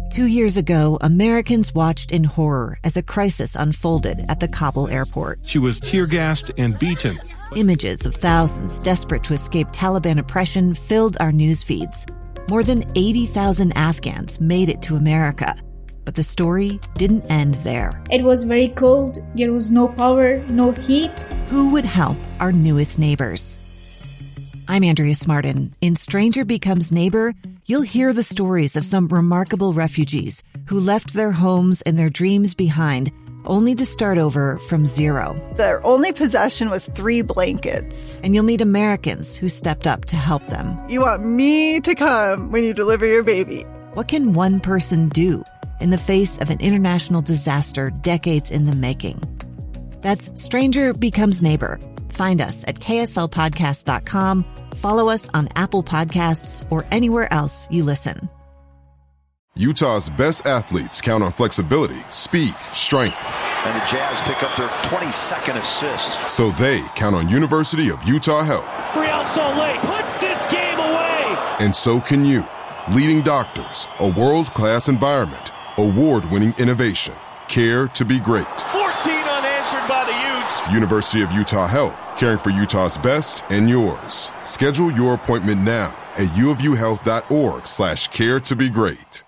2 years ago, Americans watched in horror as a crisis unfolded at the Kabul airport. She was tear-gassed and beaten. Images of thousands desperate to escape Taliban oppression filled our news feeds. More than 80,000 Afghans made it to America. But the story didn't end there. It was very cold. There was no power, no heat. Who would help our newest neighbors? I'm Andrea Smartin. In Stranger Becomes Neighbor, you'll hear the stories of some remarkable refugees who left their homes and their dreams behind, only to start over from zero. Their only possession was 3 blankets. And you'll meet Americans who stepped up to help them. You want me to come when you deliver your baby. What can one person do in the face of an international disaster decades in the making? That's Stranger Becomes Neighbor. Find us at kslpodcast.com. Follow us on Apple Podcasts or anywhere else you listen. Utah's best athletes count on flexibility, speed, strength. And the Jazz pick up their 22nd assist. So they count on University of Utah Health. Real Salt Lake puts this game away. And so can you. Leading doctors, a world-class environment, award-winning innovation, care to be great. 14 unanswered by the Utes. University of Utah Health, caring for Utah's best and yours. Schedule your appointment now at uofuhealth.org/care to be great.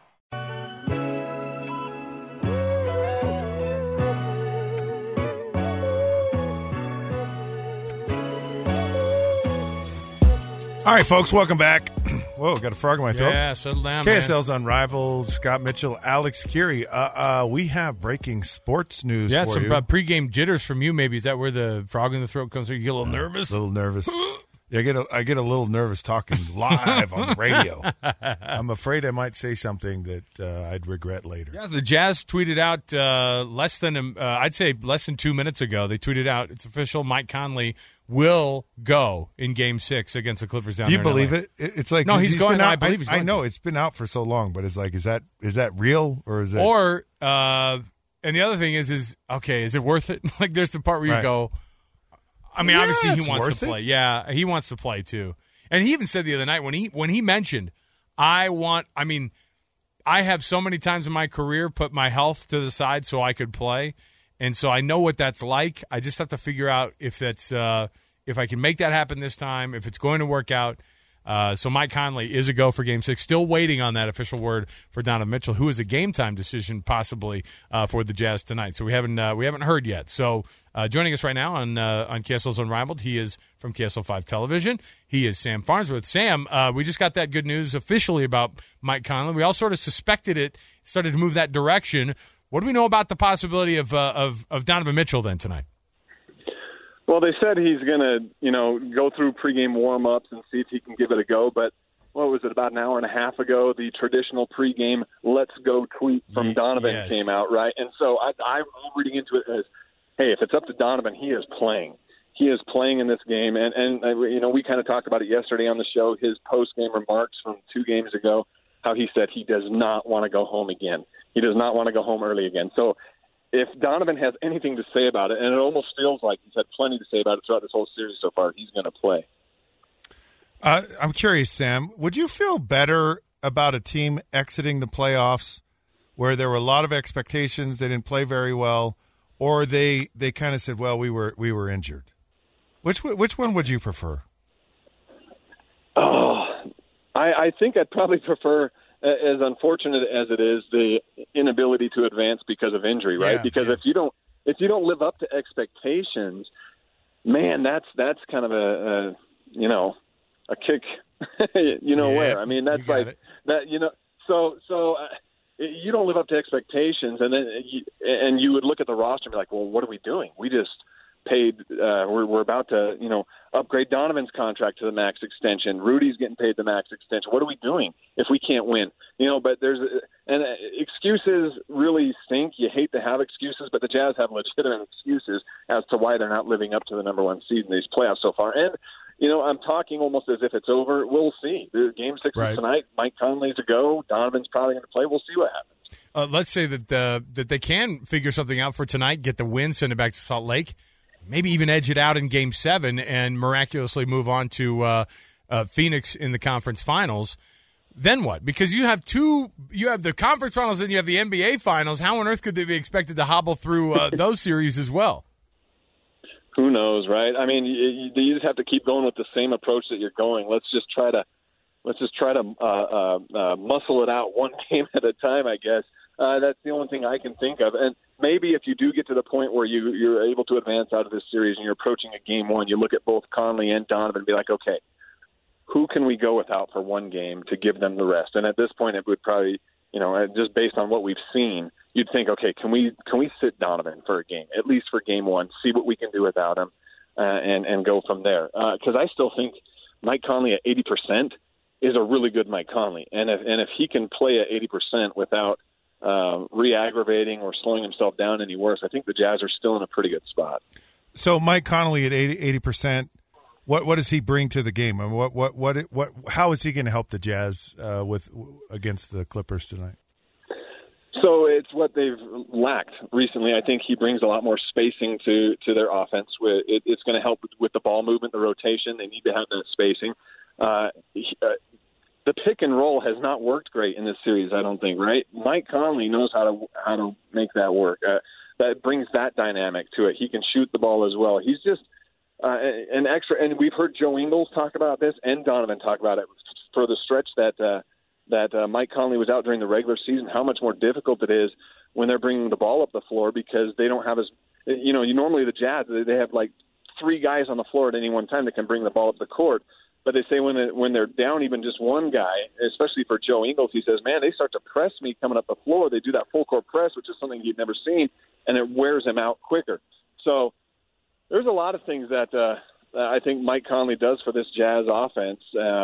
All right, folks, welcome back. Whoa, got a frog in my throat. Yeah, settle down, KSL's Unrivaled, Scott Mitchell, Alex Curie. We have breaking sports news yeah, for some you. pregame jitters from you, maybe. Is that where the frog in the throat comes from? You get a little nervous? A little nervous. Yeah, I get a little nervous talking live on the radio. I'm afraid I might say something that I'd regret later. Yeah, the Jazz tweeted out less than 2 minutes ago. They tweeted out, it's official, Mike Conley will go in Game 6 against the Clippers down there. Do you believe it? It's like no, he's going. I believe he's going. I know it's been out for so long, but it's like, is that real or is it? Or and the other thing is okay? Is it worth it? Like, there's the part where you go. I mean, obviously he wants to play. Yeah, he wants to play too. And he even said the other night when he mentioned, I have so many times in my career put my health to the side so I could play. And so I know what that's like. I just have to figure out if that's if I can make that happen this time, if it's going to work out. So Mike Conley is a go for Game 6. Still waiting on that official word for Donovan Mitchell, who is a game time decision possibly for the Jazz tonight. So we haven't heard yet. So joining us right now on KSL's Unrivaled, he is from KSL 5 Television. He is Sam Farnsworth. Sam, we just got that good news officially about Mike Conley. We all sort of suspected it started to move that direction. What do we know about the possibility of Donovan Mitchell then tonight? Well, they said he's going to, go through pregame warm-ups and see if he can give it a go. But what was it, about an hour and a half ago, the traditional pregame "Let's Go" tweet from Donovan came out, right? And so I'm reading into it as, hey, if it's up to Donovan, he is playing. He is playing in this game. And we kind of talked about it yesterday on the show, his post-game remarks from 2 games ago, how he said he does not want to go home again. He does not want to go home early again. So if Donovan has anything to say about it, and it almost feels like he's had plenty to say about it throughout this whole series so far, he's going to play. I'm curious, Sam, would you feel better about a team exiting the playoffs where there were a lot of expectations, they didn't play very well, or they kind of said, well, we were injured? Which one would you prefer? Oh, I think I'd probably prefer, as unfortunate as it is, the inability to advance because of injury, right? Yeah, because if you don't live up to expectations, man, that's kind of a kick, where. I mean, that's like that, So you don't live up to expectations, and then you would look at the roster and be like, well, what are we doing? We just paid. We're about to, upgrade Donovan's contract to the max extension. Rudy's getting paid the max extension. What are we doing if we can't win? But excuses really stink. You hate to have excuses, but the Jazz have legitimate excuses as to why they're not living up to the number 1 seed in these playoffs so far. And I'm talking almost as if it's over. We'll see. Game 6 is tonight. Mike Conley's a go. Donovan's probably going to play. We'll see what happens. Let's say that they can figure something out for tonight, get the win, send it back to Salt Lake. Maybe even edge it out in Game 7 and miraculously move on to Phoenix in the conference finals. then what? Because you have the conference finals and you have the NBA finals. How on earth could they be expected to hobble through those series as well? Who knows, right? I mean, you just have to keep going with the same approach that you're going. Let's just try to muscle it out one game at a time, I guess. That's the only thing I can think of. And maybe if you do get to the point where you're able to advance out of this series and you're approaching a game one, you look at both Conley and Donovan and be like, okay, who can we go without for one game to give them the rest? And at this point, it would probably, just based on what we've seen, you'd think, okay, can we sit Donovan for a game, at least for game one, see what we can do without him, and go from there? Because I still think Mike Conley at 80% is a really good Mike Conley, and if he can play at 80% without re-aggravating or slowing himself down any worse, I think the Jazz are still in a pretty good spot. So Mike Conley at 80%, what does he bring to the game? I mean, how is he going to help the Jazz against the Clippers tonight? So it's what they've lacked recently. I think he brings a lot more spacing to their offense. It's going to help with the ball movement, the rotation. They need to have that spacing. The pick and roll has not worked great in this series, I don't think, right? Mike Conley knows how to make that work. That brings that dynamic to it. He can shoot the ball as well. He's just an extra, and we've heard Joe Ingles talk about this and Donovan talk about it for the stretch that Mike Conley was out during the regular season, how much more difficult it is when they're bringing the ball up the floor because they don't have normally the Jazz, they have like three guys on the floor at any one time that can bring the ball up the court. But they say when they're down even just one guy, especially for Joe Ingles, he says, man, they start to press me coming up the floor. They do that full court press, which is something he'd never seen, and it wears him out quicker. So there's a lot of things that I think Mike Conley does for this Jazz offense.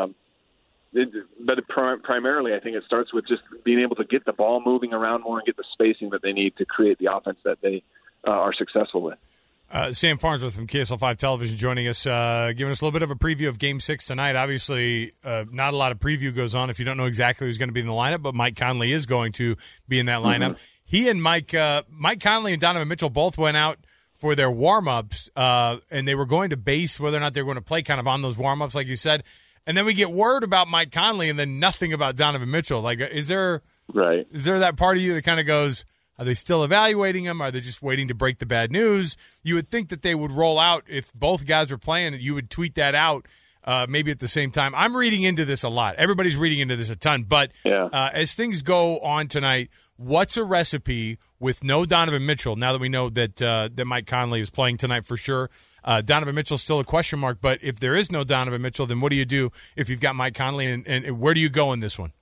But primarily, I think it starts with just being able to get the ball moving around more and get the spacing that they need to create the offense that they are successful with. Sam Farnsworth from KSL 5 Television joining us, giving us a little bit of a preview of Game 6 tonight. Obviously, not a lot of preview goes on if you don't know exactly who's going to be in the lineup, but Mike Conley is going to be in that lineup. Mm-hmm. He and Mike Conley and Donovan Mitchell both went out for their warm-ups, and they were going to base whether or not they were going to play kind of on those warm-ups, like you said. And then we get word about Mike Conley and then nothing about Donovan Mitchell. Like, is there that part of you that kind of goes, are they still evaluating him? Are they just waiting to break the bad news? You would think that they would roll out if both guys were playing, and you would tweet that out maybe at the same time. I'm reading into this a lot. Everybody's reading into this a ton. But as things go on tonight, what's a recipe with no Donovan Mitchell, now that we know that Mike Conley is playing tonight for sure? Donovan Mitchell's still a question mark, but if there is no Donovan Mitchell, then what do you do if you've got Mike Conley, and where do you go in this one?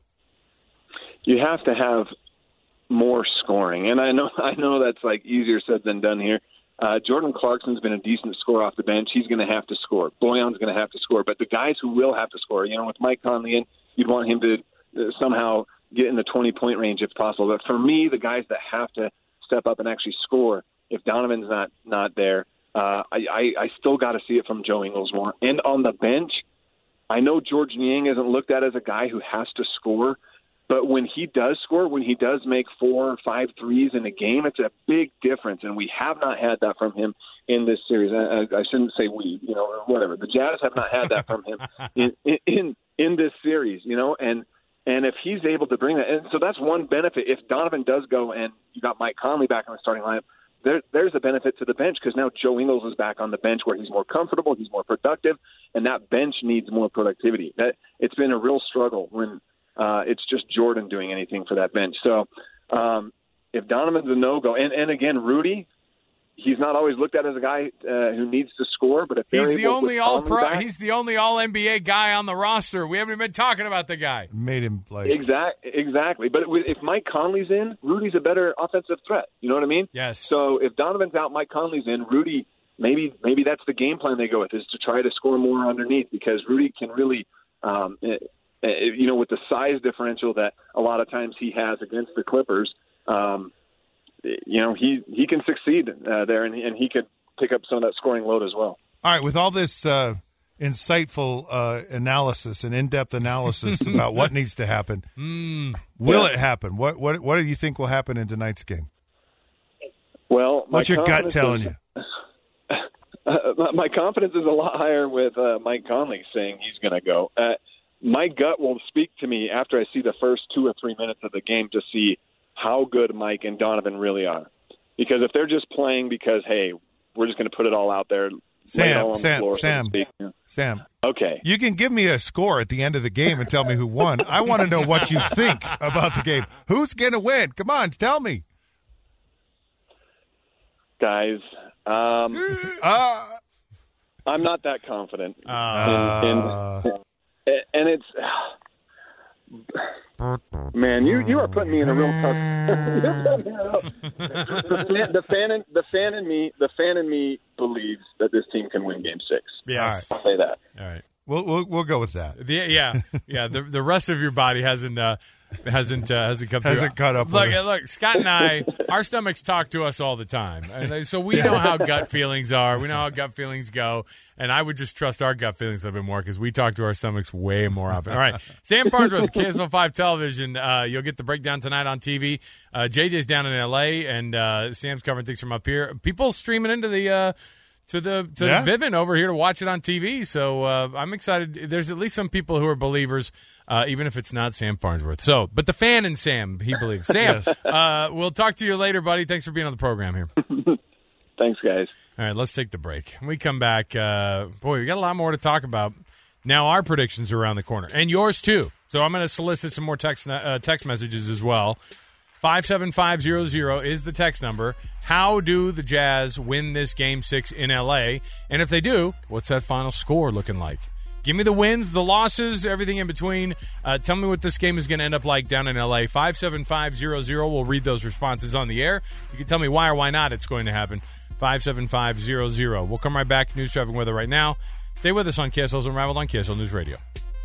You have to have more scoring, and I know that's like easier said than done here. Jordan Clarkson's been a decent scorer off the bench. He's going to have to score. Bojan's going to have to score, but the guys who will have to score, with Mike Conley in, you'd want him to somehow get in the 20-point range if possible. But for me, the guys that have to step up and actually score, if Donovan's not there, I still got to see it from Joe Ingles more. And on the bench, I know George Niang isn't looked at as a guy who has to score, but when he does score, when he does make 4 or 5 threes in a game, it's a big difference, and we have not had that from him in this series. I shouldn't say we, or whatever. The Jazz have not had that from him in this series, and if he's able to bring that, and so that's one benefit. If Donovan does go and you got Mike Conley back on the starting lineup, there's a benefit to the bench because now Joe Ingles is back on the bench where he's more comfortable, he's more productive, and that bench needs more productivity. It's been a real struggle when it's just Jordan doing anything for that bench. So if Donovan's a no-go, and again, Rudy, he's not always looked at as a guy who needs to score, but if he's the only All-Pro, he's the only All-NBA guy on the roster. We haven't even been talking about the guy. Made him like exactly. But if Mike Conley's in, Rudy's a better offensive threat. You know what I mean? Yes. So if Donovan's out, Mike Conley's in, Rudy, maybe that's the game plan they go with, is to try to score more underneath because Rudy can really. With the size differential that a lot of times he has against the Clippers, he can succeed there, and he could pick up some of that scoring load as well. All right, with all this insightful analysis and in-depth analysis about what needs to happen, will it happen? What do you think will happen in tonight's game? Well, what's your gut telling you? My confidence is a lot higher with Mike Conley saying he's going to go. my gut will speak to me after I see the first 2 or 3 minutes of the game to see how good Mike and Donovan really are. Because if they're just playing because, hey, we're just going to put it all out there, Sam. Okay. You can give me a score at the end of the game and tell me who won. I want to know what you think about the game. Who's going to win? Come on, tell me. Guys, I'm not that confident. And it's man, you are putting me in a real tough. the fan in me believes that this team can win Game 6. Yeah, right. I'll say that. All right, we'll go with that. Yeah. The rest of your body hasn't come through. Hasn't caught up. Look, Scott and I, our stomachs talk to us all the time, and so we know how gut feelings are. We know how gut feelings go, and I would just trust our gut feelings a bit more because we talk to our stomachs way more often. All right, Sam Farnsworth, KSL5 Television. You'll get the breakdown tonight on TV. JJ's down in L.A. and Sam's covering things from up here. People streaming into the. To Vivint over here to watch it on TV. So I'm excited. There's at least some people who are believers, even if it's not Sam Farnsworth. So, but the fan in Sam, he believes. Sam, yes. We'll talk to you later, buddy. Thanks for being on the program here. Thanks, guys. All right, let's take the break. When we come back, we got a lot more to talk about. Now our predictions are around the corner, and yours too. So I'm going to solicit some more text messages as well. 57500 is the text number. How do the Jazz win this Game 6 in L.A.? And if they do, what's that final score looking like? Give me the wins, the losses, everything in between. Tell me what this game is going to end up like down in L.A. 57500. We'll read those responses on the air. You can tell me why or why not it's going to happen. 57500. We'll come right back. News, traffic, weather right now. Stay with us on KSL's Unraveled on KSL News Radio.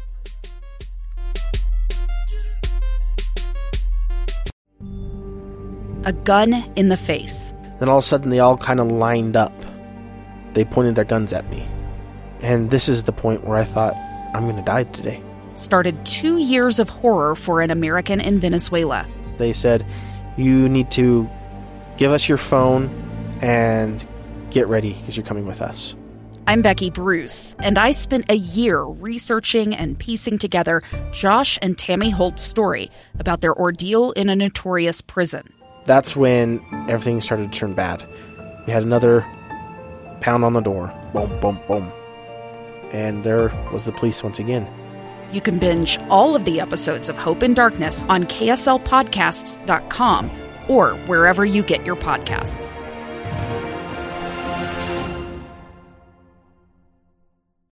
A gun in the face. Then all of a sudden they all kind of lined up. They pointed their guns at me. And this is the point where I thought, I'm going to die today. Started 2 years of horror for an American in Venezuela. They said, you need to give us your phone and get ready because you're coming with us. I'm Becky Bruce, and I spent a year researching and piecing together Josh and Tammy Holt's story about their ordeal in a notorious prison. That's when everything started to turn bad. We had another pound on the door. Boom, boom, boom. And there was the police once again. You can binge all of the episodes of Hope in Darkness on KSLPodcasts.com or wherever you get your podcasts.